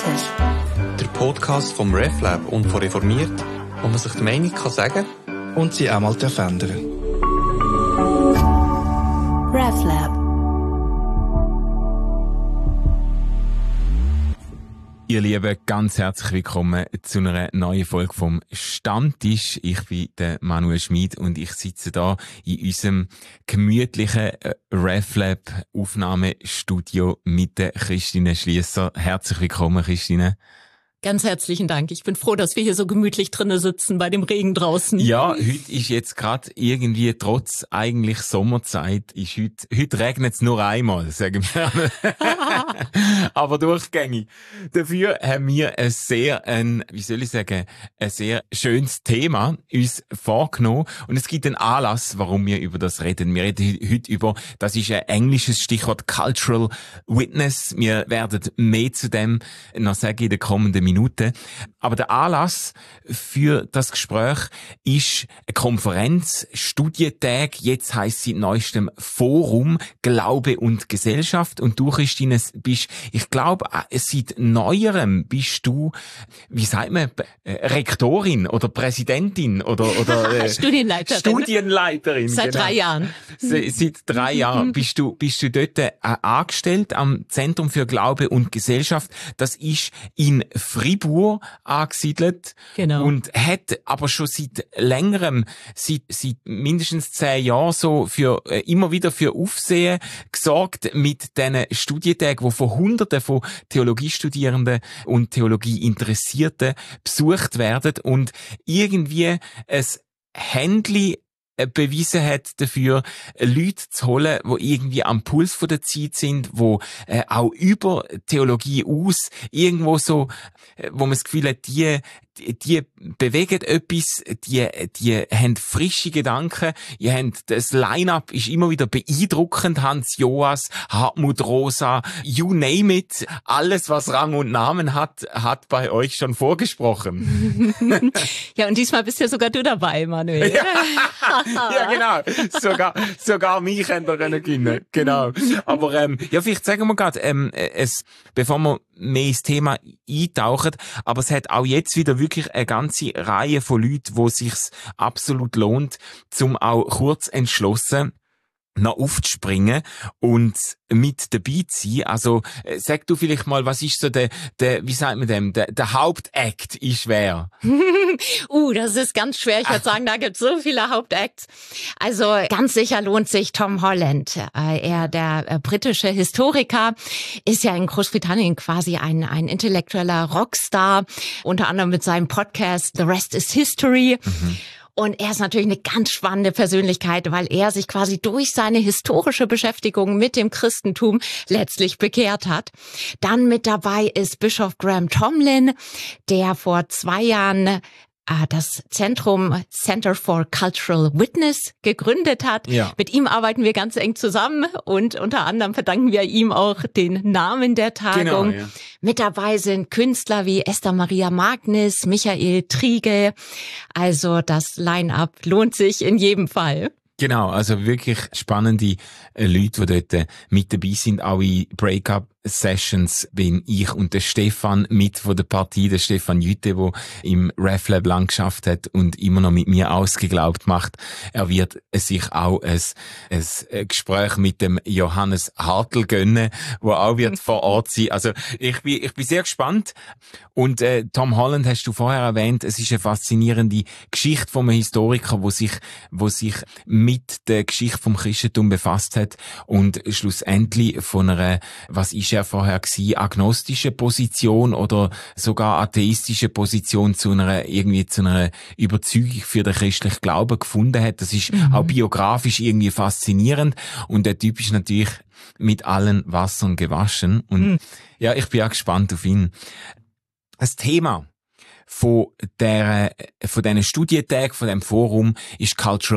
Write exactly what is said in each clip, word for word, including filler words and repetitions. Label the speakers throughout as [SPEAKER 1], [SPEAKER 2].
[SPEAKER 1] Stammtisch.
[SPEAKER 2] Der Podcast vom RefLab und von Reformiert, wo man sich die Meinung kann sagen
[SPEAKER 3] und sie auch mal ändern.
[SPEAKER 1] RefLab.
[SPEAKER 4] Ihr Lieben, ganz herzlich willkommen zu einer neuen Folge vom Stammtisch. Ich bin der Manuel Schmid und ich sitze da in unserem gemütlichen RefLab-Aufnahmestudio mit der Christine Schliesser. Herzlich willkommen, Christine.
[SPEAKER 5] Ganz herzlichen Dank. Ich bin froh, dass wir hier so gemütlich drinnen sitzen bei dem Regen draußen.
[SPEAKER 4] Ja, heute ist jetzt gerade irgendwie trotz eigentlich Sommerzeit, ist heute, heute regnet es nur einmal, sagen wir. Aber durchgängig. Dafür haben wir ein sehr, ein, wie soll ich sagen, ein sehr schönes Thema uns vorgenommen. Und es gibt einen Anlass, warum wir über das reden. Wir reden heute über, das ist ein englisches Stichwort, Cultural Witness. Wir werden mehr zu dem noch sagen in den kommenden Minuten. Minuten. Aber der Anlass für das Gespräch ist eine Konferenz, Studientag, jetzt heisst sie neuestem Forum Glaube und Gesellschaft. Und du, Christine, bist, ich glaube, seit Neuerem bist du, wie sagt man, Rektorin oder Präsidentin oder, oder
[SPEAKER 5] äh, Studienleiterin.
[SPEAKER 4] Studienleiterin.
[SPEAKER 5] Seit
[SPEAKER 4] genau.
[SPEAKER 5] drei Jahren.
[SPEAKER 4] Se, seit drei Jahren bist du, bist du dort äh, angestellt am Zentrum für Glaube und Gesellschaft. Das ist in Fribourg angesiedelt.
[SPEAKER 5] Genau.
[SPEAKER 4] Und hat aber schon seit längerem, seit, seit mindestens zehn Jahren so für, äh, immer wieder für Aufsehen gesorgt mit diesen Studientagen, die von Hunderten von Theologiestudierenden und Theologieinteressierten besucht werden und irgendwie ein Händchen bewiesen hat dafür, Leute zu holen, die irgendwie am Puls von der Zeit sind, die äh, auch über Theologie aus irgendwo so, äh, wo man das Gefühl hat, die Die, die bewegen etwas, die, die haben frische Gedanken, ihr habt, das Line-Up ist immer wieder beeindruckend, Hans Joas, Hartmut Rosa, you name it, alles was Rang und Namen hat, hat bei euch schon vorgesprochen.
[SPEAKER 5] Ja, und diesmal bist ja sogar du dabei, Manuel.
[SPEAKER 4] Ja, ja genau, sogar, sogar mich habt ihr können gewinnen, genau. Aber, ähm, ja, vielleicht sagen wir gerade, ähm, es, bevor wir mehr ins Thema eintauchen, aber es hat auch jetzt wieder wirklich eine ganze Reihe von Leuten, wo es sich absolut lohnt, zum auch kurz entschlossen noch aufzuspringen und mit dabei zu sein. Also, äh, sag du vielleicht mal, was ist so der, der, wie sagt man dem, der, der Hauptakt ist wer?
[SPEAKER 5] uh, das ist ganz schwer. Ich würde sagen, da gibt es so viele Hauptacts. Also, ganz sicher lohnt sich Tom Holland. Äh, er, der äh, britische Historiker, ist ja in Großbritannien quasi ein, ein intellektueller Rockstar, unter anderem mit seinem Podcast The Rest is History. Mhm. Und er ist natürlich eine ganz spannende Persönlichkeit, weil er sich quasi durch seine historische Beschäftigung mit dem Christentum letztlich bekehrt hat. Dann mit dabei ist Bischof Graham Tomlin, der vor zwei Jahren das Zentrum Center for Cultural Witness gegründet hat. Ja. Mit ihm arbeiten wir ganz eng zusammen und unter anderem verdanken wir ihm auch den Namen der Tagung. Genau, ja. Mit dabei sind Künstler wie Esther Maria Magnis, Michael Triegel. Also das Line-Up lohnt sich in jedem Fall.
[SPEAKER 4] Genau, also wirklich spannende Leute, die dort mit dabei sind, auch in Break-up-Sessions bin ich und der Stefan mit von der Partie, der Stefan Jütte, der im RefLab lang geschafft hat und immer noch mit mir ausgeglaubt macht. Er wird sich auch ein, ein Gespräch mit dem Johannes Hartl gönnen, wo auch wird vor Ort sein. Also ich bin, ich bin sehr gespannt. Und äh, Tom Holland hast du vorher erwähnt, es ist eine faszinierende Geschichte von einem Historiker, wo sich, wo sich mit der Geschichte vom Christentum befasst hat und schlussendlich von einer, was ist er vorher gewesen, agnostische Position oder sogar atheistische Position zu einer, irgendwie zu einer Überzeugung für den christlichen Glauben gefunden hat. Das ist mhm. auch biografisch irgendwie faszinierend und der Typ ist natürlich mit allen Wassern gewaschen und mhm. ja, ich bin auch gespannt auf ihn. Das Thema von der, von diesen Studientagen, von dem Forum, ist Cultural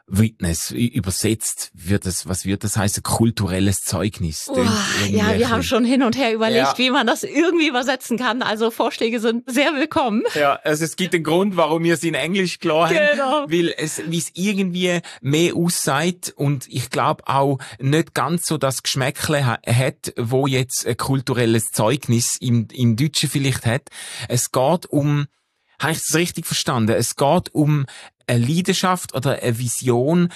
[SPEAKER 4] Witness, übersetzt wird es, was wird das heißen? Kulturelles Zeugnis.
[SPEAKER 5] Oh, ja, wir haben schon hin und her überlegt, ja. wie man das irgendwie übersetzen kann. Also Vorschläge sind sehr willkommen.
[SPEAKER 4] Ja, also es gibt einen Grund, warum wir es in Englisch klar haben.
[SPEAKER 5] Genau.
[SPEAKER 4] Weil es, wie es irgendwie mehr aussieht und ich glaube auch nicht ganz so das Geschmäckle ha- hat, wo jetzt ein kulturelles Zeugnis im, im Deutschen vielleicht hat. Es geht um, habe ich das richtig verstanden? Es geht um eine Leidenschaft oder eine Vision,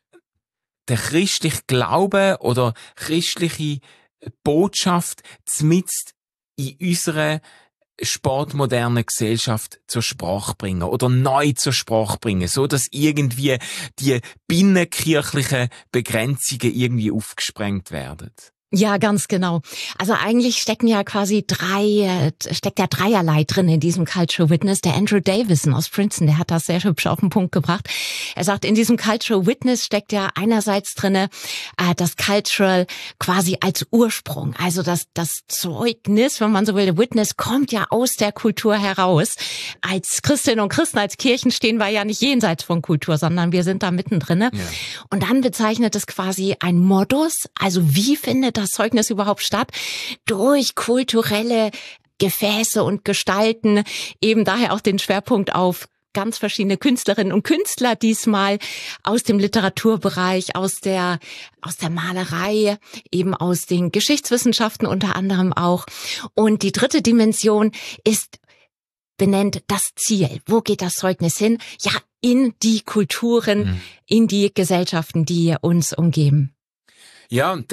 [SPEAKER 4] der christliche Glaube oder christliche Botschaft zumindest in unserer sportmodernen Gesellschaft zur Sprache bringen oder neu zur Sprache bringen, so dass irgendwie die binnenkirchlichen Begrenzungen irgendwie aufgesprengt werden.
[SPEAKER 5] Ja, ganz genau. Also eigentlich stecken ja quasi drei, steckt ja dreierlei drin in diesem Cultural Witness. Der Andrew Davison aus Princeton, der hat das sehr hübsch auf den Punkt gebracht. Er sagt, in diesem Cultural Witness steckt ja einerseits drinne äh, das Cultural quasi als Ursprung. Also das, das Zeugnis, wenn man so will, der Witness kommt ja aus der Kultur heraus. Als Christinnen und Christen, als Kirchen stehen wir ja nicht jenseits von Kultur, sondern wir sind da mittendrin. Ja. Und dann bezeichnet es quasi ein Modus. Also wie findet das Zeugnis überhaupt statt? Durch kulturelle Gefäße und Gestalten, eben daher auch den Schwerpunkt auf ganz verschiedene Künstlerinnen und Künstler, diesmal aus dem Literaturbereich, aus der, aus der Malerei, eben aus den Geschichtswissenschaften unter anderem auch. Und die dritte Dimension ist benennt das Ziel. Wo geht das Zeugnis hin? Ja, in die Kulturen, mhm. in die Gesellschaften, die uns umgeben.
[SPEAKER 4] Ja, und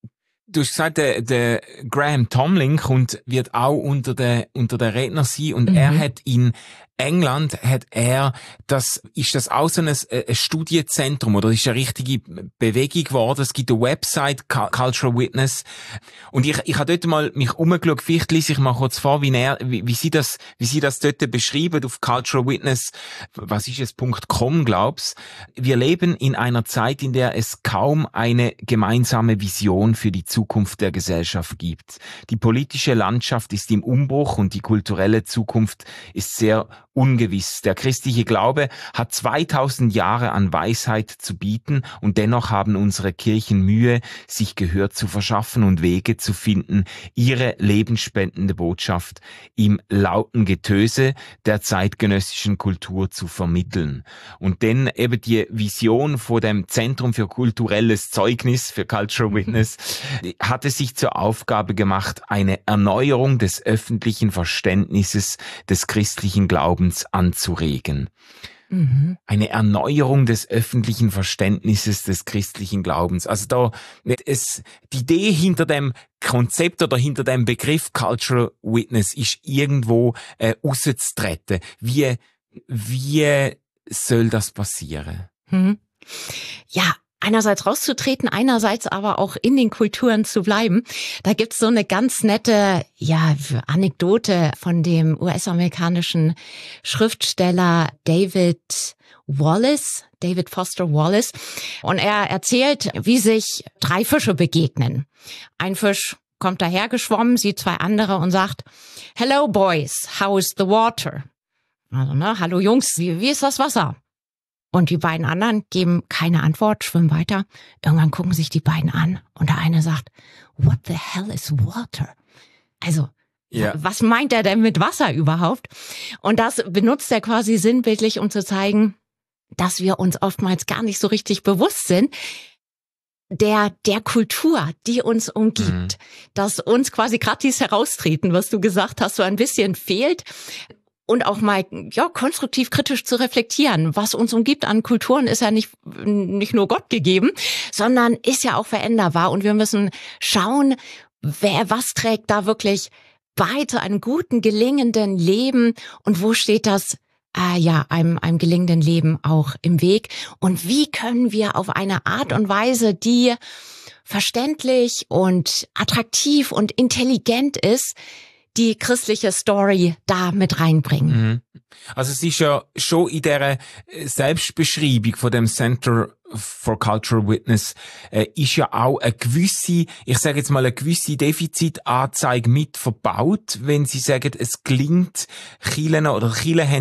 [SPEAKER 4] du hast gesagt, der, der Graham Tomlin kommt, wird auch unter der, unter der Redner sein und mhm. er hat in England hat er, das, ist das auch so ein, ein Studienzentrum oder ist eine richtige Bewegung geworden? Es gibt eine Website, Cultural Witness. Und ich, ich habe dort mal mich umgeschaut, vielleicht lese ich mal kurz vor, wie, er, wie, wie sie das, wie sie das dort beschreiben auf Cultural Witness, was ist es, .com, glaub's. Wir leben in einer Zeit, in der es kaum eine gemeinsame Vision für die Zukunft der Gesellschaft gibt. Die politische Landschaft ist im Umbruch und die kulturelle Zukunft ist sehr ungewiss. Der christliche Glaube hat zweitausend Jahre an Weisheit zu bieten und dennoch haben unsere Kirchen Mühe, sich Gehör zu verschaffen und Wege zu finden, ihre lebensspendende Botschaft im lauten Getöse der zeitgenössischen Kultur zu vermitteln. Und dann eben die Vision vor dem Zentrum für kulturelles Zeugnis, für Cultural Witness, hat es sich zur Aufgabe gemacht, eine Erneuerung des öffentlichen Verständnisses des christlichen Glaubens anzuregen. Mhm. Eine Erneuerung des öffentlichen Verständnisses des christlichen Glaubens. Also da, es, die Idee hinter dem Konzept oder hinter dem Begriff Cultural Witness ist irgendwo äh, rauszutreten. Wie, wie soll das passieren?
[SPEAKER 5] Mhm. Ja, einerseits rauszutreten, einerseits aber auch in den Kulturen zu bleiben. Da gibt's so eine ganz nette, ja, Anekdote von dem U S-amerikanischen Schriftsteller David Wallace, David Foster Wallace. Und er erzählt, wie sich drei Fische begegnen. Ein Fisch kommt dahergeschwommen, sieht zwei andere und sagt, "Hello boys, how is the water?" Also, ne, hallo Jungs, wie, wie ist das Wasser? Und die beiden anderen geben keine Antwort, schwimmen weiter. Irgendwann gucken sich die beiden an und der eine sagt, "What the hell is water?" Also, ja. Was meint er denn mit Wasser überhaupt? Und das benutzt er quasi sinnbildlich, um zu zeigen, dass wir uns oftmals gar nicht so richtig bewusst sind, der der Kultur, die uns umgibt, mhm. dass uns quasi gerade dieses Heraustreten, was du gesagt hast, so ein bisschen fehlt. Und auch mal, ja, konstruktiv kritisch zu reflektieren. Was uns umgibt an Kulturen ist ja nicht, nicht nur Gott gegeben, sondern ist ja auch veränderbar. Und wir müssen schauen, wer, was trägt da wirklich bei zu einem guten, gelingenden Leben und wo steht das, äh, ja, einem, einem gelingenden Leben auch im Weg? Und wie können wir auf eine Art und Weise, die verständlich und attraktiv und intelligent ist, die christliche Story da mit reinbringen.
[SPEAKER 4] Also es ist ja schon in dieser Selbstbeschreibung von dem Center for Cultural Witness äh, ist ja auch eine gewisse, ich sage jetzt mal eine gewisse Defizitanzeige mit verbaut, wenn sie sagen, es gelingt, Kirchen oder Kirchen haben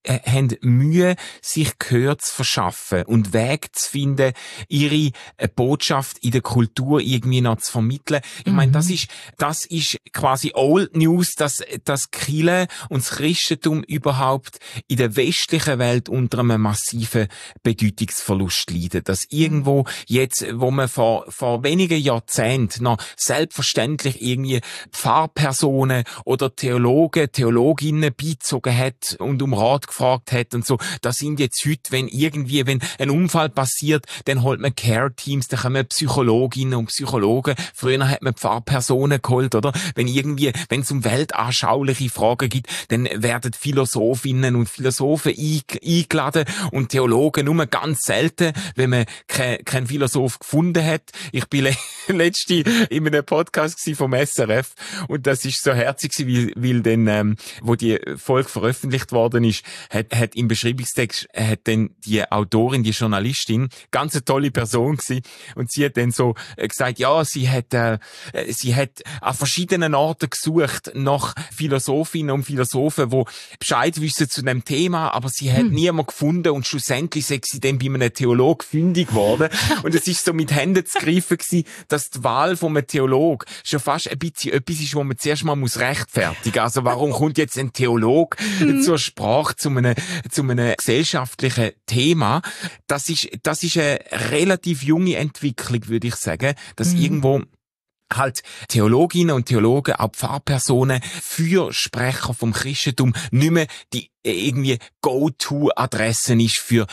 [SPEAKER 4] äh, haben Mühe, sich Gehör zu verschaffen und Wege zu finden, ihre äh, Botschaft in der Kultur irgendwie noch zu vermitteln. Ich
[SPEAKER 5] Mhm.
[SPEAKER 4] meine, das ist, das ist quasi Old News, dass, dass Kirche und das Christentum überhaupt in der westlichen Welt unter einem massiven Bedeutungsverlust leiden. Dass irgendwo jetzt, wo man vor, vor wenigen Jahrzehnten noch selbstverständlich irgendwie Pfarrpersonen oder Theologen, Theologinnen beizogen hat und um Rat gefragt hat und so, das sind jetzt heute, wenn irgendwie, wenn ein Unfall passiert, dann holt man Care-Teams, dann kommen Psychologinnen und Psychologen. Früher hat man Pfarrpersonen geholt, oder? Wenn irgendwie, wenn es um weltanschauliche Fragen geht, dann werden Philosophinnen und Philosophen eingeladen und Theologen nur ganz selten, wenn man keinen kein Philosoph gefunden hat. Ich bin le- letzte in einem Podcast vom S R F und das ist so herzig, weil, weil dann, ähm, wo die Folge veröffentlicht worden ist, hat, hat im Beschreibungstext hat dann die Autorin, die Journalistin, ganz eine tolle Person gewesen, und sie hat dann so gesagt, ja, sie hat, äh, sie hat an verschiedenen Orten gesucht nach Philosophinnen und Philosophen, die Bescheid wissen zu dem Thema, aber sie hat hm. niemanden gefunden und schlussendlich ist sie dann bei einem Theolog fündig geworden. Und es ist so mit Händen zu greifen gewesen, dass die Wahl von einem Theolog schon fast ein bisschen etwas ist, wo man zuerst mal muss rechtfertigen. Also warum kommt jetzt ein Theolog hm. zur Sprache zu einem, zu einem gesellschaftlichen Thema? Das ist, das ist eine relativ junge Entwicklung, würde ich sagen, dass hm. irgendwo halt Theologinnen und Theologen, auch Pfarrpersonen, Fürsprecher vom Christentum nicht mehr die irgendwie Go-To-Adressen ist für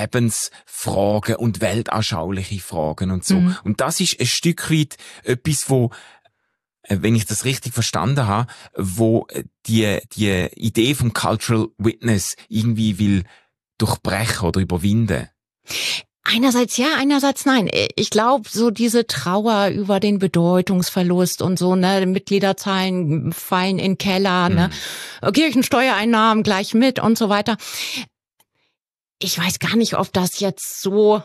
[SPEAKER 4] Lebensfragen und weltanschauliche Fragen und so. Mhm. Und das ist ein Stück weit etwas, wo, wenn ich das richtig verstanden habe, wo die, die Idee vom Cultural Witness irgendwie will durchbrechen oder überwinden.
[SPEAKER 5] Einerseits ja, einerseits nein. Ich glaube, so diese Trauer über den Bedeutungsverlust und so, ne, Mitgliederzahlen fallen in den Keller, mhm. ne, Kirchensteuereinnahmen gleich mit und so weiter. Ich weiß gar nicht, ob das jetzt so,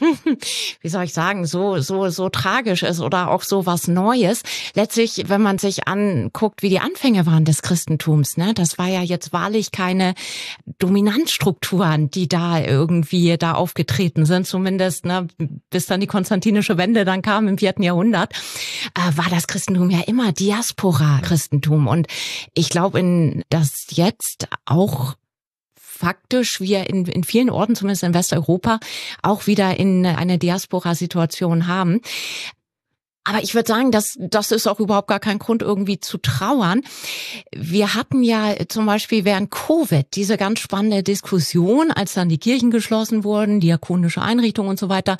[SPEAKER 5] wie soll ich sagen, so so so tragisch ist oder auch so was Neues. Letztlich, wenn man sich anguckt, wie die Anfänge waren des Christentums, ne, das war ja jetzt wahrlich keine Dominanzstrukturen, die da irgendwie da aufgetreten sind, zumindest, ne, bis dann die konstantinische Wende dann kam im vierten Jahrhundert, äh, war das Christentum ja immer Diaspora-Christentum. Und ich glaube, in das jetzt auch faktisch wir in, in vielen Orten, zumindest in Westeuropa, auch wieder in eine Diaspora-Situation haben. Aber ich würde sagen, das, das ist auch überhaupt gar kein Grund, irgendwie zu trauern. Wir hatten ja zum Beispiel während Covid diese ganz spannende Diskussion, als dann die Kirchen geschlossen wurden, diakonische Einrichtungen und so weiter.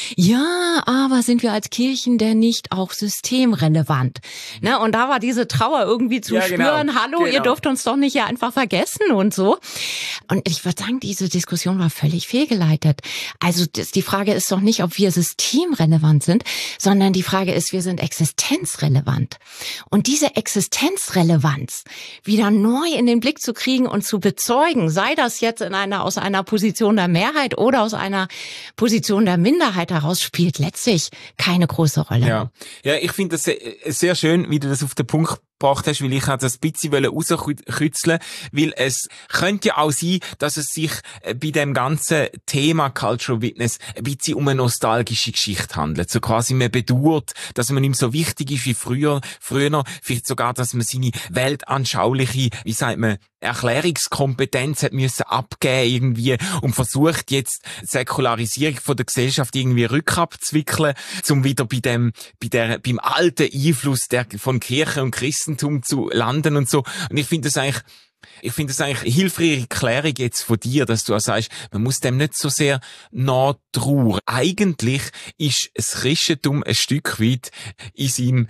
[SPEAKER 5] Ja, aber sind wir als Kirchen denn nicht auch systemrelevant? Ne? Und da war diese Trauer irgendwie zu ja, spüren. Genau. Hallo, genau. Ihr dürft uns doch nicht ja einfach vergessen und so. Und ich würde sagen, diese Diskussion war völlig fehlgeleitet. Also das, die Frage ist doch nicht, ob wir systemrelevant sind, sondern die Frage ist, wir sind existenzrelevant. Und diese Existenzrelevanz wieder neu in den Blick zu kriegen und zu bezeugen, sei das jetzt in einer, aus einer Position der Mehrheit oder aus einer Position der Minderheit heraus, spielt letztlich keine große Rolle.
[SPEAKER 4] Ja, ja, ich finde das sehr, sehr schön, wie du das auf den Punkt gebracht hast, weil ich das ein bisschen rauskützeln, weil es könnte ja auch sein, dass es sich bei dem ganzen Thema Cultural Witness ein bisschen um eine nostalgische Geschichte handelt. So quasi man bedauert, dass man nicht mehr so wichtig ist wie früher, früher, vielleicht sogar, dass man seine weltanschauliche, wie sagt man, Erklärungskompetenz hat müssen abgeben irgendwie und versucht jetzt Säkularisierung von der Gesellschaft irgendwie rückabzuwickeln, um wieder bei dem, bei der, beim alten Einfluss der, von Kirche und Christentum zu landen und so. Und ich finde das eigentlich, ich finde das eigentlich eine hilfreiche Erklärung jetzt von dir, dass du auch sagst, man muss dem nicht so sehr nachtrauern. Eigentlich ist das Christentum ein Stück weit in seinem,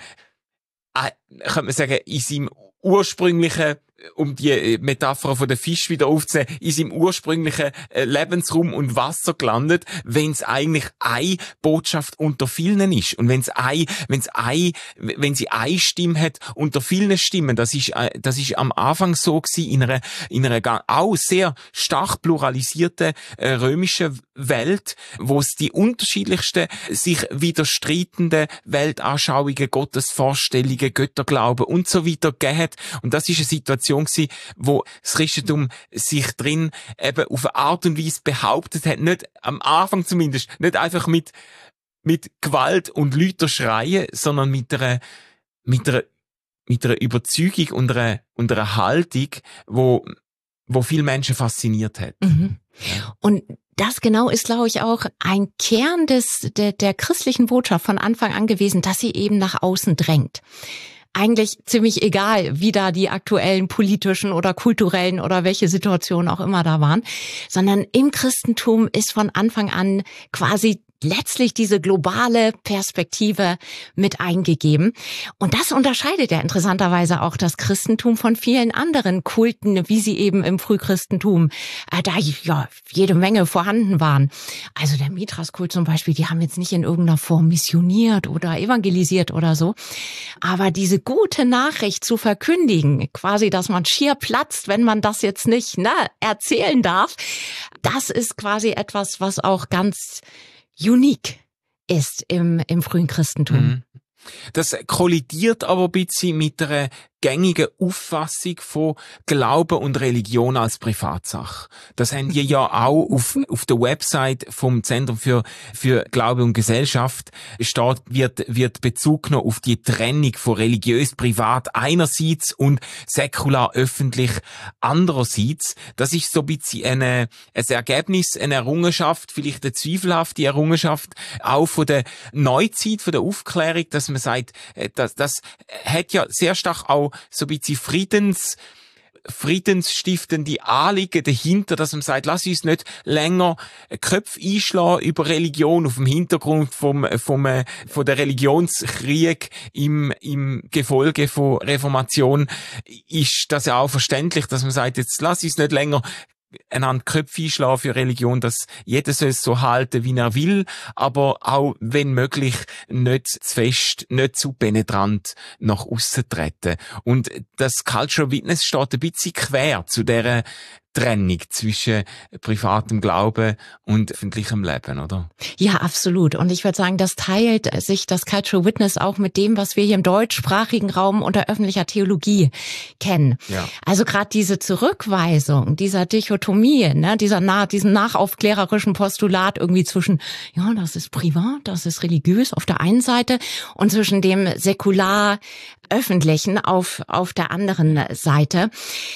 [SPEAKER 4] äh, könnte man sagen, in seinem ursprünglichen, um die Metapher von der Fisch wieder aufzunehmen, in seinem ursprünglichen Lebensraum und Wasser gelandet, wenn es eigentlich eine Botschaft unter vielen ist. Und wenn es ein, wenn es ein, wenn sie eine Stimme hat unter vielen Stimmen, das ist, das ist am Anfang so gewesen, in einer, in einer auch sehr stark pluralisierten äh, römischen Welt, wo es die unterschiedlichsten, sich widerstreitenden Weltanschauungen, Gottesvorstellungen, Götterglauben und so weiter gegeben hat. Und das ist eine Situation, Situation gewesen, wo das Christentum sich drin eben auf eine Art und Weise behauptet hat, nicht, am Anfang zumindest, nicht einfach mit, mit Gewalt und lauter Schreien, sondern mit einer, mit einer, mit einer Überzeugung und einer, und einer Haltung, wo, wo viele Menschen fasziniert hat.
[SPEAKER 5] Mhm.
[SPEAKER 4] Ja.
[SPEAKER 5] Und das genau ist, glaube ich, auch ein Kern des, der, der christlichen Botschaft von Anfang an gewesen, dass sie eben nach außen drängt. Eigentlich ziemlich egal, wie da die aktuellen politischen oder kulturellen oder welche Situationen auch immer da waren, sondern im Christentum ist von Anfang an quasi letztlich diese globale Perspektive mit eingegeben. Und das unterscheidet ja interessanterweise auch das Christentum von vielen anderen Kulten, wie sie eben im Frühchristentum äh, da ja jede Menge vorhanden waren. Also der Mithras-Kult zum Beispiel, die haben jetzt nicht in irgendeiner Form missioniert oder evangelisiert oder so. Aber diese gute Nachricht zu verkündigen, quasi, dass man schier platzt, wenn man das jetzt nicht ne, erzählen darf, das ist quasi etwas, was auch ganz unique ist im, im frühen Christentum.
[SPEAKER 4] Mhm. Das kollidiert aber ein bisschen mit einer gängigen Auffassung von Glauben und Religion als Privatsache. Das haben die ja auch auf, auf der Website vom Zentrum für, für Glaube und Gesellschaft steht, wird, wird Bezug genommen auf die Trennung von religiös-privat einerseits und säkular-öffentlich andererseits. Das ist so ein bisschen eine, ein Ergebnis, eine Errungenschaft, vielleicht eine zweifelhafte Errungenschaft, auch von der Neuzeit, von der Aufklärung, dass man sagt, das, das hat ja sehr stark auch so ein bisschen Friedens, friedensstiftende Anliegen dahinter, dass man sagt, lass uns nicht länger Köpfe einschlagen über Religion auf dem Hintergrund vom, vom, von der Religionskrieg im, im Gefolge von Reformation. Ist das ja auch verständlich, dass man sagt, jetzt lass uns nicht länger einander Köpfe einschlagen für Religion, dass jeder soll es so halten, wie er will, aber auch, wenn möglich, nicht zu fest, nicht zu penetrant nach aussen treten. Und das Cultural Witness steht ein bisschen quer zu dieser Trennung zwischen privatem Glauben und öffentlichem Leben, oder?
[SPEAKER 5] Ja, absolut. Und ich würde sagen, das teilt sich das Cultural Witness auch mit dem, was wir hier im deutschsprachigen Raum unter öffentlicher Theologie kennen.
[SPEAKER 4] Ja.
[SPEAKER 5] Also gerade diese Zurückweisung, dieser Dichotomie, ne, dieser nach, diesem nachaufklärerischen Postulat irgendwie zwischen, ja, das ist privat, das ist religiös auf der einen Seite und zwischen dem säkular öffentlichen auf auf der anderen Seite.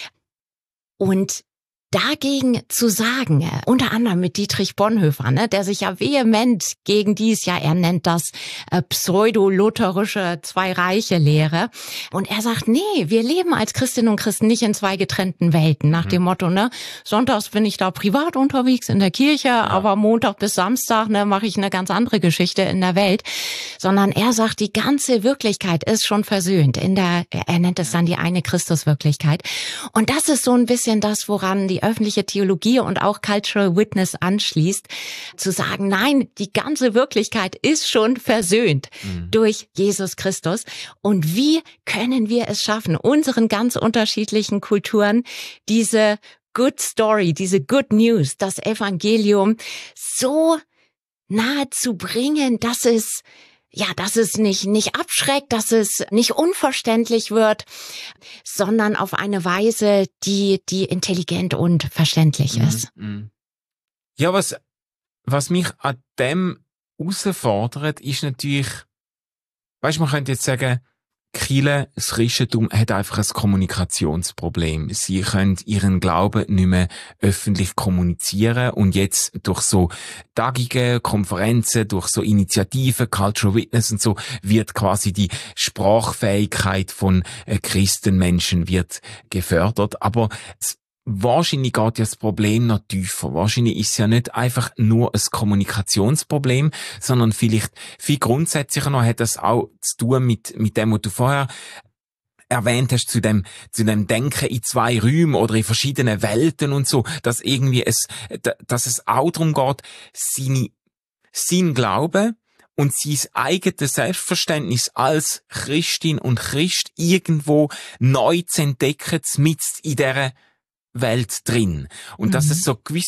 [SPEAKER 5] Und dagegen zu sagen, unter anderem mit Dietrich Bonhoeffer, ne, der sich ja vehement gegen dies, ja, er nennt das äh, pseudo-lutherische Zwei-Reiche-Lehre. Und er sagt, nee, wir leben als Christinnen und Christen nicht in zwei getrennten Welten. Nach mhm. dem Motto, ne, sonntags bin ich da privat unterwegs in der Kirche, ja. aber Montag bis Samstag, ne, mache ich eine ganz andere Geschichte in der Welt. Sondern er sagt, die ganze Wirklichkeit ist schon versöhnt. In der, er nennt es dann die eine Christuswirklichkeit. Und das ist so ein bisschen das, woran die öffentliche Theologie und auch Cultural Witness anschließt, zu sagen, nein, die ganze Wirklichkeit ist schon versöhnt mhm. durch Jesus Christus. Und wie können wir es schaffen, unseren ganz unterschiedlichen Kulturen diese Good Story, diese Good News, das Evangelium so nahe zu bringen, dass es Ja, dass es nicht nicht abschreckt, dass es nicht unverständlich wird, sondern auf eine Weise, die die intelligent und verständlich ist.
[SPEAKER 4] Ja, was was mich an dem herausfordert, ist natürlich, weißt du, man könnte jetzt sagen, Kirche, das Christentum hat einfach ein Kommunikationsproblem. Sie können ihren Glauben nicht mehr öffentlich kommunizieren und jetzt durch so Tagungen, Konferenzen, durch so Initiativen, Cultural Witness und so wird quasi die Sprachfähigkeit von Christenmenschen wird gefördert. Aber wahrscheinlich geht ja das Problem noch tiefer. Wahrscheinlich ist es ja nicht einfach nur ein Kommunikationsproblem, sondern vielleicht viel grundsätzlicher noch hat das auch zu tun mit, mit dem, was du vorher erwähnt hast, zu dem, zu dem Denken in zwei Räumen oder in verschiedenen Welten und so, dass irgendwie es, dass es auch darum geht, seine, sein Glaube und sein eigenes Selbstverständnis als Christin und Christ irgendwo neu zu entdecken, mitten in dieser Welt drin. Und mhm. dass es so gewisse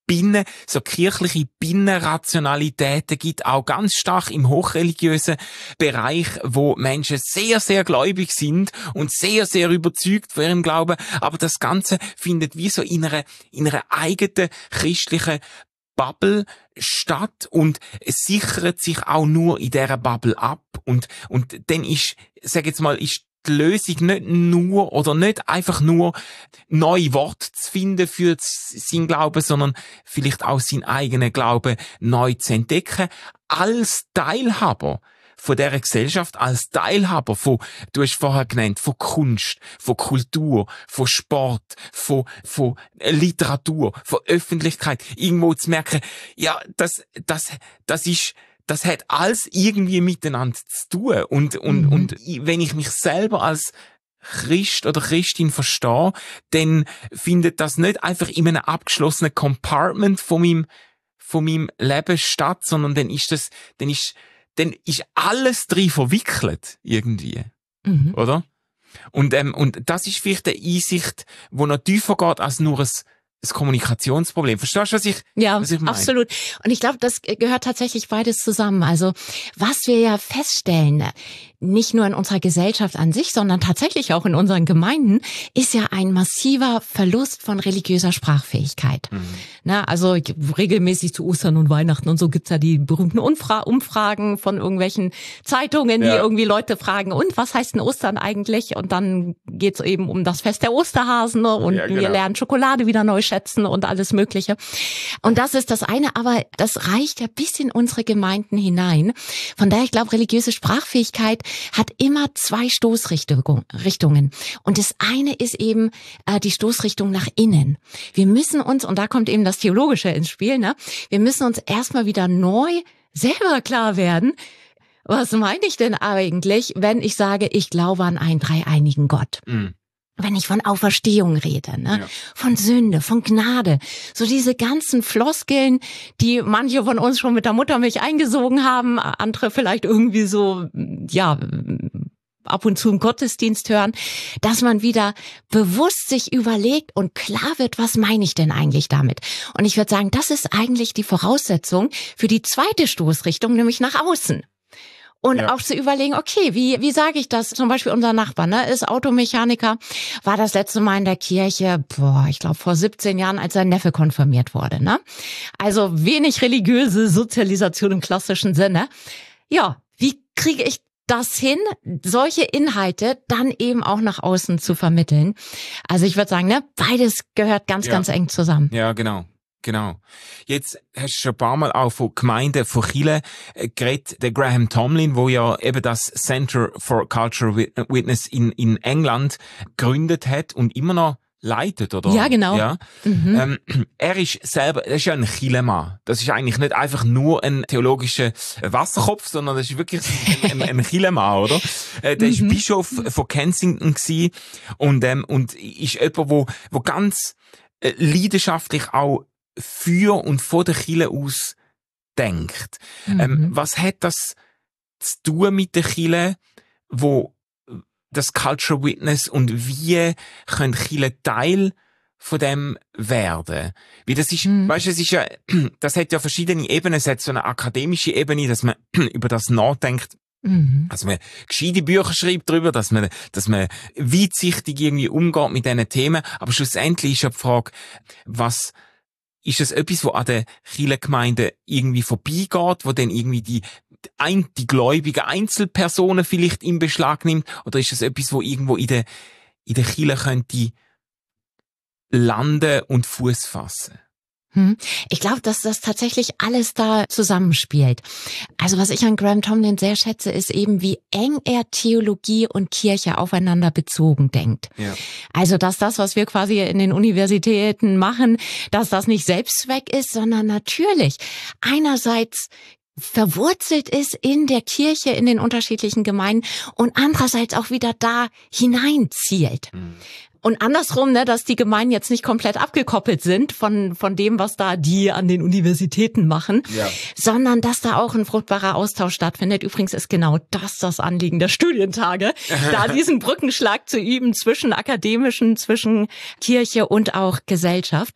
[SPEAKER 4] Binnen, so kirchliche Binnenrationalitäten gibt, auch ganz stark im hochreligiösen Bereich, wo Menschen sehr, sehr gläubig sind und sehr, sehr überzeugt von ihrem Glauben, aber das Ganze findet wie so in einer, in einer eigenen christlichen Bubble statt und es sichert sich auch nur in dieser Bubble ab und, und dann ist, sag jetzt mal, ist die Lösung nicht nur oder nicht einfach nur neue Worte zu finden für seinen Glauben, sondern vielleicht auch seinen eigenen Glauben neu zu entdecken, als Teilhaber von dieser Gesellschaft, als Teilhaber von, du hast vorher genannt, von Kunst, von Kultur, von Sport, von, von Literatur, von Öffentlichkeit, irgendwo zu merken, ja, das, das, das ist, das hat alles irgendwie miteinander zu tun. Und, und, mhm. und wenn ich mich selber als Christ oder Christin verstehe, dann findet das nicht einfach in einem abgeschlossenen Compartment von meinem, von meinem Leben statt, sondern dann ist das, dann ist, dann ist alles drin verwickelt, irgendwie. Mhm. Oder? Und, ähm, und das ist vielleicht eine Einsicht, die noch tiefer geht als nur ein, ein Kommunikationsproblem. Verstehst du, was ich,
[SPEAKER 5] ja,
[SPEAKER 4] was ich meine?
[SPEAKER 5] Absolut. Und ich glaube, das gehört tatsächlich beides zusammen. Also, was wir ja feststellen, nicht nur in unserer Gesellschaft an sich, sondern tatsächlich auch in unseren Gemeinden, ist ja ein massiver Verlust von religiöser Sprachfähigkeit. Mhm. Na, also regelmäßig zu Ostern und Weihnachten und so gibt's ja die berühmten Umfra- Umfragen von irgendwelchen Zeitungen, ja. die irgendwie Leute fragen, und was heißt denn Ostern eigentlich? Und dann geht's eben um das Fest der Osterhasen, ne? Und ja, genau. wir lernen Schokolade wieder neu schätzen und alles Mögliche. Und das ist das eine, aber das reicht ja bis in unsere Gemeinden hinein. Von daher, ich glaube, religiöse Sprachfähigkeit hat immer zwei Stoßrichtungen. Und das eine ist eben äh, die Stoßrichtung nach innen. Wir müssen uns, und da kommt eben das Theologische ins Spiel, ne? Wir müssen uns erstmal wieder neu selber klar werden, was meine ich denn eigentlich, wenn ich sage, ich glaube an einen dreieinigen Gott? Mhm. Wenn ich von Auferstehung rede, ne? Ja. Von Sünde, von Gnade. So diese ganzen Floskeln, die manche von uns schon mit der Muttermilch eingesogen haben, andere vielleicht irgendwie so, ja, ab und zu im Gottesdienst hören, dass man wieder bewusst sich überlegt und klar wird, was meine ich denn eigentlich damit? Und ich würde sagen, das ist eigentlich die Voraussetzung für die zweite Stoßrichtung, nämlich nach außen. Und ja. auch zu überlegen, okay, wie wie sage ich das? Zum Beispiel unser Nachbar, ne, ist Automechaniker, war das letzte Mal in der Kirche, boah, ich glaube vor siebzehn Jahren, als sein Neffe konfirmiert wurde, ne? Also wenig religiöse Sozialisation im klassischen Sinne. Ja, wie kriege ich das hin, solche Inhalte dann eben auch nach außen zu vermitteln? Also ich würde sagen, ne, beides gehört ganz, ja. ganz eng zusammen.
[SPEAKER 4] Ja, genau. Genau. Jetzt hast du schon ein paar Mal auch von Gemeinden, von Kirchen äh, geredet. Der Graham Tomlin, wo ja eben das Center for Cultural Witness in, in England gegründet hat und immer noch leitet, oder?
[SPEAKER 5] Ja, genau.
[SPEAKER 4] Ja. Mhm. Ähm, er ist selber, er ist ja ein Kirchenmann. Das ist eigentlich nicht einfach nur ein theologischer Wasserkopf, sondern das ist wirklich ein, ein, ein Kirchenmann, oder? Äh, der mhm. ist Bischof von Kensington gewesen und, ähm, und ist jemand, wo, wo ganz äh, leidenschaftlich auch für und von der Kirche aus denkt. Mhm. Ähm, was hat das zu tun mit der Kirche, wo das Cultural Witness, und wie können Kirchen Teil von dem werden? Wie das ist, mhm. weißt du, es ist ja, das hat ja verschiedene Ebenen. Es hat so eine akademische Ebene, dass man über das nachdenkt. Mhm. Dass man gescheite Bücher schreibt darüber, dass man, dass man weitsichtig irgendwie umgeht mit diesen Themen. Aber schlussendlich ist ja die Frage, was, ist es etwas, wo an der Kirchengemeinde irgendwie vorbeigeht, wo dann irgendwie die, ein, die gläubigen Einzelpersonen vielleicht in Beschlag nimmt? Oder ist es etwas, wo irgendwo in der, in der Kirche könnte landen und Fuß fassen?
[SPEAKER 5] Ich glaube, dass das tatsächlich alles da zusammenspielt. Also was ich an Graham Tomlin sehr schätze, ist eben, wie eng er Theologie und Kirche aufeinander bezogen denkt. Ja. Also dass das, was wir quasi in den Universitäten machen, dass das nicht Selbstzweck ist, sondern natürlich einerseits verwurzelt ist in der Kirche, in den unterschiedlichen Gemeinden und andererseits auch wieder da hineinzielt. Mhm. Und andersrum, ne, dass die Gemeinden jetzt nicht komplett abgekoppelt sind von von dem, was da die an den Universitäten machen, ja. sondern dass da auch ein fruchtbarer Austausch stattfindet. Übrigens ist genau das das Anliegen der Studientage, da diesen Brückenschlag zu üben zwischen akademischen, zwischen Kirche und auch Gesellschaft.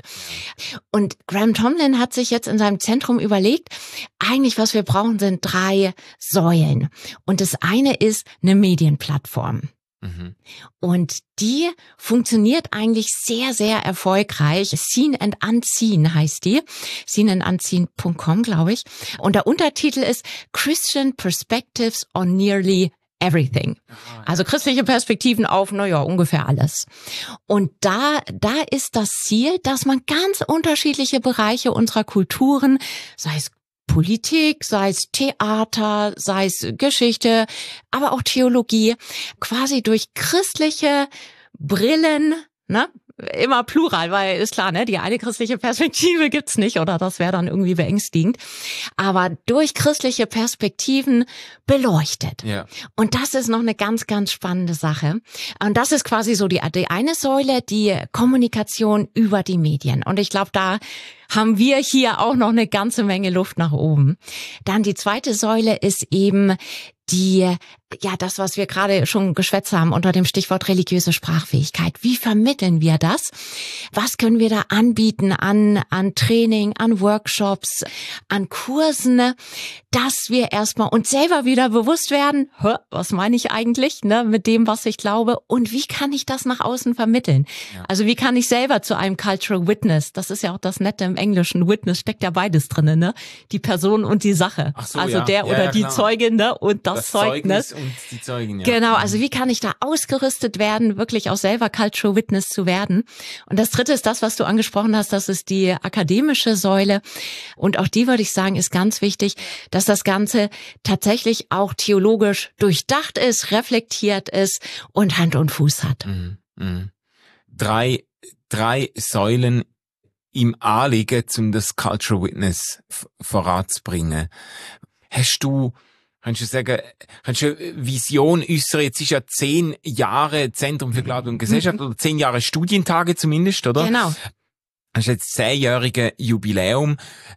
[SPEAKER 5] Und Graham Tomlin hat sich jetzt in seinem Zentrum überlegt, eigentlich was wir brauchen, sind drei Säulen. Und das eine ist eine Medienplattform. Mhm. Und die funktioniert eigentlich sehr, sehr erfolgreich. Seen and Unseen heißt die. seen and unseen Punkt com, glaube ich. Und der Untertitel ist Christian Perspectives on Nearly Everything. Also christliche Perspektiven auf, naja, ungefähr alles. Und da, da ist das Ziel, dass man ganz unterschiedliche Bereiche unserer Kulturen, sei es Politik, sei es Theater, sei es Geschichte, aber auch Theologie, quasi durch christliche Brillen, ne? Immer plural, weil ist klar, ne, die eine christliche Perspektive gibt's nicht oder das wäre dann irgendwie beängstigend, aber durch christliche Perspektiven beleuchtet. Ja. Und das ist noch eine ganz, ganz spannende Sache. Und das ist quasi so die, die eine Säule, die Kommunikation über die Medien. Und ich glaube, da haben wir hier auch noch eine ganze Menge Luft nach oben. Dann die zweite Säule ist eben die, ja, das, was wir gerade schon geschwätzt haben unter dem Stichwort religiöse Sprachfähigkeit. Wie vermitteln wir das? Was können wir da anbieten an, an Training, an Workshops, an Kursen, dass wir erstmal uns selber wieder bewusst werden, was meine ich eigentlich, ne, mit dem, was ich glaube, und wie kann ich das nach außen vermitteln? Ja. Also wie kann ich selber zu einem Cultural Witness, das ist ja auch das Nette im Englischen, Witness steckt ja beides drin, ne, die Person und die Sache. Ach so, also ja. der ja, oder ja, die Zeugin, ne, und das, das Zeugnis. Zeugnis und die Zeugin, ja. Genau, also wie kann ich da ausgerüstet werden, wirklich auch selber Cultural Witness zu werden? Und das dritte ist das, was du angesprochen hast, das ist die akademische Säule. Und auch die, würde ich sagen, ist ganz wichtig, dass das Ganze tatsächlich auch theologisch durchdacht ist, reflektiert ist und Hand und Fuß hat.
[SPEAKER 4] Mhm. Mhm. Drei, drei Säulen im Anliegen, um das Cultural Witness f- voranzubringen. Hast du Kannst du sagen, kannst du eine Vision äußern? Jetzt ist ja zehn Jahre Zentrum für Glaube und Gesellschaft, oder zehn Jahre Studientage zumindest, oder?
[SPEAKER 5] Genau.
[SPEAKER 4] Das ist jetzt zehnjährige Jubiläum,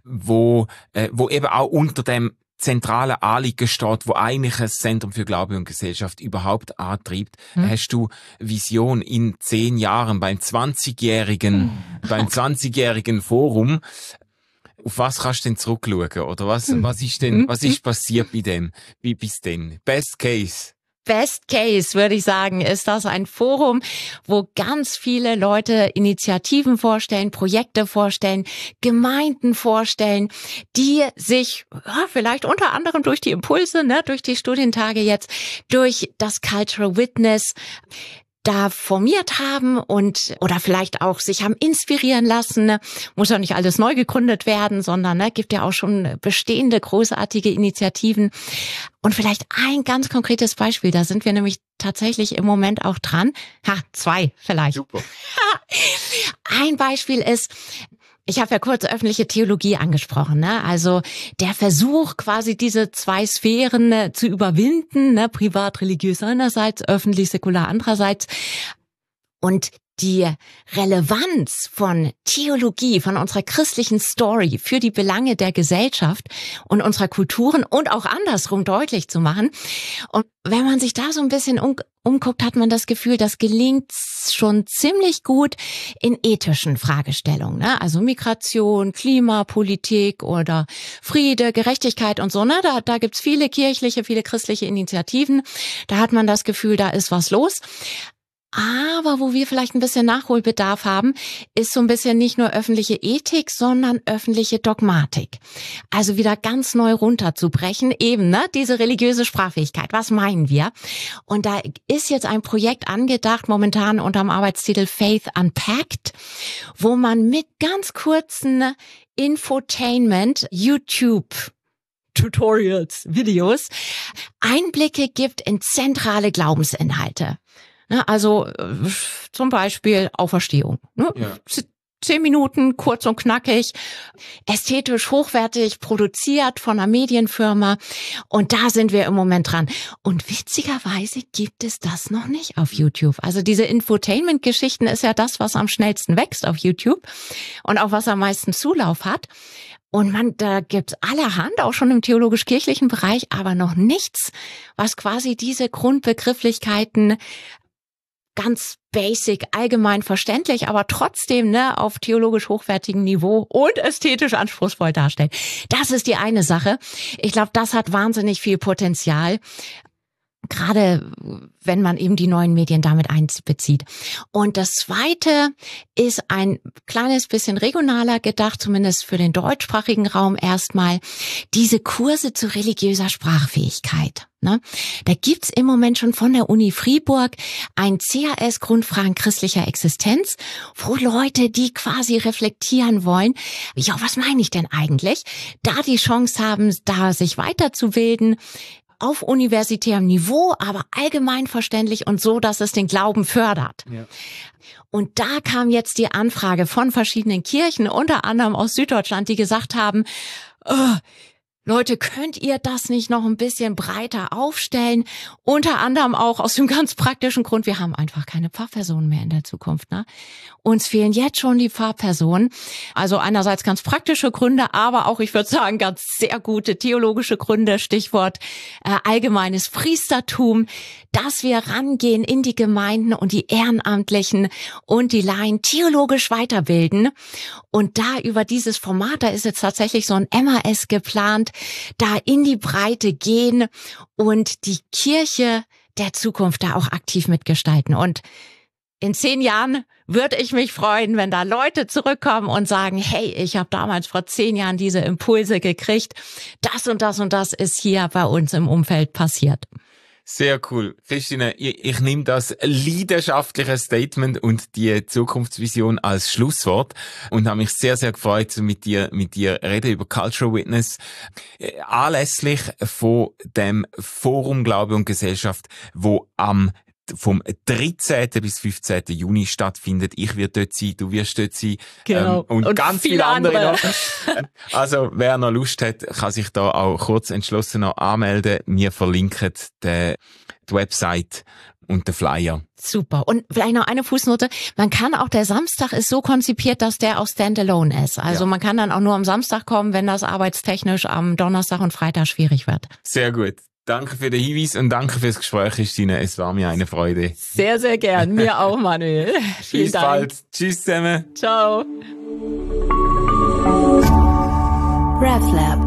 [SPEAKER 4] wo, äh, wo eben auch unter dem zentralen Anliegen steht, wo eigentlich ein Zentrum für Glaube und Gesellschaft überhaupt antreibt. Hm. Hast du Vision in zehn Jahren beim zwanzigjährigen, hm. beim zwanzigjährigen Forum? Auf was kannst du denn zurückschauen? Oder was, was ist denn, was ist passiert bei dem, wie bis denn? Best Case.
[SPEAKER 5] Best Case, würde ich sagen, ist das ein Forum, wo ganz viele Leute Initiativen vorstellen, Projekte vorstellen, Gemeinden vorstellen, die sich ja, vielleicht unter anderem durch die Impulse, ne, durch die Studientage jetzt, durch das Cultural Witness da formiert haben und oder vielleicht auch sich haben inspirieren lassen. Ne? Muss ja nicht alles neu gegründet werden, sondern ne, gibt ja auch schon bestehende großartige Initiativen. Und vielleicht ein ganz konkretes Beispiel, da sind wir nämlich tatsächlich im Moment auch dran. Ha, zwei vielleicht. Super. Ein Beispiel ist, ich habe ja kurz öffentliche Theologie angesprochen, ne? Also der Versuch, quasi diese zwei Sphären ne, zu überwinden, ne? Privat, religiös einerseits, öffentlich, säkular andererseits. Und die Relevanz von Theologie, von unserer christlichen Story für die Belange der Gesellschaft und unserer Kulturen und auch andersrum deutlich zu machen. Und wenn man sich da so ein bisschen um, umguckt, hat man das Gefühl, das gelingt schon ziemlich gut in ethischen Fragestellungen, ne? Also Migration, Klimapolitik oder Friede, Gerechtigkeit und so, ne? Da, da gibt's viele kirchliche, viele christliche Initiativen. Da hat man das Gefühl, da ist was los. Aber wo wir vielleicht ein bisschen Nachholbedarf haben, ist so ein bisschen nicht nur öffentliche Ethik, sondern öffentliche Dogmatik. Also wieder ganz neu runterzubrechen, eben ne, diese religiöse Sprachfähigkeit. Was meinen wir? Und da ist jetzt ein Projekt angedacht, momentan unter dem Arbeitstitel Faith Unpacked, wo man mit ganz kurzen Infotainment, YouTube Tutorials, Videos, Einblicke gibt in zentrale Glaubensinhalte. Ne, also äh, zum Beispiel Auferstehung. Ne? Ja. Zehn Minuten, kurz und knackig, ästhetisch hochwertig produziert von einer Medienfirma. Und da sind wir im Moment dran. Und witzigerweise gibt es das noch nicht auf YouTube. Also diese Infotainment-Geschichten ist ja das, was am schnellsten wächst auf YouTube und auch was am meisten Zulauf hat. Und man, da gibt's allerhand, auch schon im theologisch-kirchlichen Bereich, aber noch nichts, was quasi diese Grundbegrifflichkeiten ganz basic, allgemein verständlich, aber trotzdem ne auf theologisch hochwertigem Niveau und ästhetisch anspruchsvoll darstellt. Das ist die eine Sache. Ich glaube, das hat wahnsinnig viel Potenzial, gerade wenn man eben die neuen Medien damit einbezieht. Und das Zweite ist ein kleines bisschen regionaler gedacht, zumindest für den deutschsprachigen Raum erstmal, diese Kurse zu religiöser Sprachfähigkeit. Ne? Da gibt's im Moment schon von der Uni Fribourg ein C H S Grundfragen christlicher Existenz, wo Leute, die quasi reflektieren wollen, ja, was meine ich denn eigentlich, da die Chance haben, da sich weiterzubilden, auf universitärem Niveau, aber allgemein verständlich und so, dass es den Glauben fördert. Ja. Und da kam jetzt die Anfrage von verschiedenen Kirchen, unter anderem aus Süddeutschland, die gesagt haben, oh, Leute, könnt ihr das nicht noch ein bisschen breiter aufstellen? Unter anderem auch aus dem ganz praktischen Grund, wir haben einfach keine Pfarrpersonen mehr in der Zukunft. Ne? Uns fehlen jetzt schon die Pfarrpersonen. Also einerseits ganz praktische Gründe, aber auch, ich würde sagen, ganz sehr gute theologische Gründe. Stichwort äh, allgemeines Priestertum, dass wir rangehen in die Gemeinden und die Ehrenamtlichen und die Laien theologisch weiterbilden. Und da über dieses Format, da ist jetzt tatsächlich so ein M A S geplant, da in die Breite gehen und die Kirche der Zukunft da auch aktiv mitgestalten. Und in zehn Jahren würde ich mich freuen, wenn da Leute zurückkommen und sagen, hey, ich habe damals vor zehn Jahren diese Impulse gekriegt. Das und das und das ist hier bei uns im Umfeld passiert.
[SPEAKER 4] Sehr cool. Christine, ich, ich nehme das leidenschaftliche Statement und die Zukunftsvision als Schlusswort und habe mich sehr, sehr gefreut, mit dir, mit dir reden über Cultural Witness. Äh, anlässlich von dem Forum Glaube und Gesellschaft, wo am vom dreizehnten bis fünfzehnten Juni stattfindet. Ich werde dort sein, du wirst dort sein.
[SPEAKER 5] Genau.
[SPEAKER 4] Ähm, und, und ganz viele andere, andere noch. Also, wer noch Lust hat, kann sich da auch kurz entschlossen noch anmelden. Wir verlinken die, die Website und den Flyer.
[SPEAKER 5] Super. Und vielleicht noch eine Fußnote. Man kann auch, der Samstag ist so konzipiert, dass der auch standalone ist. Also ja. Man kann dann auch nur am Samstag kommen, wenn das arbeitstechnisch am Donnerstag und Freitag schwierig wird.
[SPEAKER 4] Sehr gut. Danke für den Hinweis und danke fürs Gespräch, Christine. Es war mir eine Freude.
[SPEAKER 5] Sehr, sehr gern. Mir auch, Manuel. Vielen
[SPEAKER 4] Bis
[SPEAKER 5] Dank.
[SPEAKER 4] bald. Tschüss zusammen.
[SPEAKER 5] Ciao.
[SPEAKER 1] RefLab